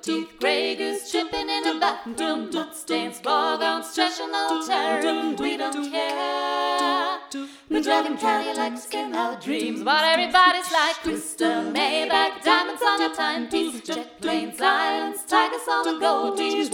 teeth, Grey Goose chipping in a bathroom, bloodstains, foregone stretching no terror. We don't care. We're driving Cadillacs in our dreams, but everybody's like Crystal, Maybach, diamonds on our timepieces, jet planes, islands, tigers on the gold tees.